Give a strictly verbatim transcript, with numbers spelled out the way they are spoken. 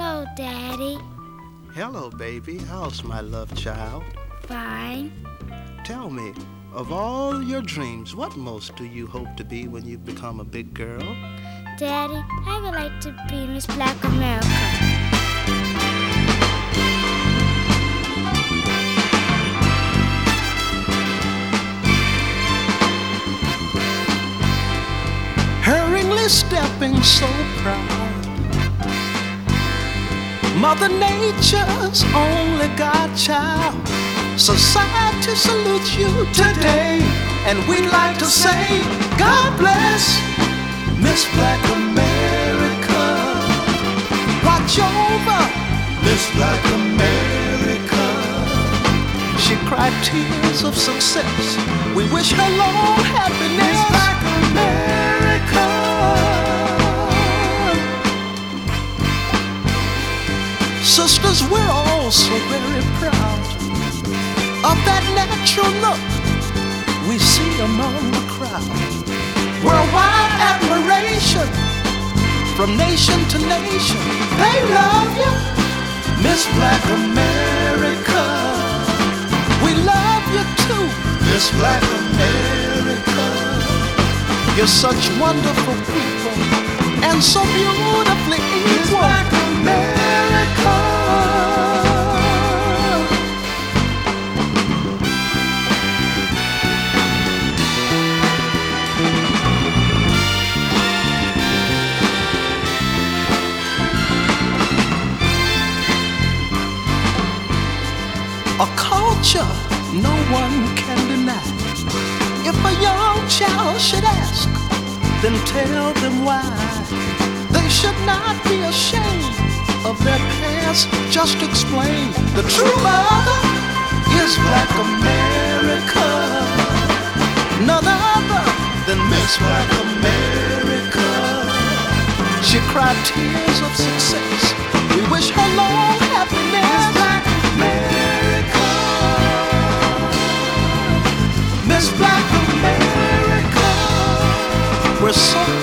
Hello, Daddy. Hello, baby. How's my love child? Fine. Tell me, of all your dreams, what most do you hope to be when you become a big girl? Daddy, I would like to be Miss Black America. Hurriedly stepping so proud, Mother Nature's only godchild. Society salutes you today, and we'd like to say, God bless Miss Black America. Watch over Miss Black America. She cried tears of success. We wish her long happiness. Miss Black America. Sisters, we're all so very proud of that natural look we see among the crowd. Worldwide admiration from nation to nation. They love you, Miss Black America. We love you too, Miss Black America. You're such wonderful people and so beautifully equal. Miss Black America. A culture no one can deny. If a young child should ask, then tell them why. They should not be ashamed of their past. Just explain the true mother is Black America. None other than Miss Black America. She cried tears of success. We wish her long happiness. Black America. Miss Black America. We're so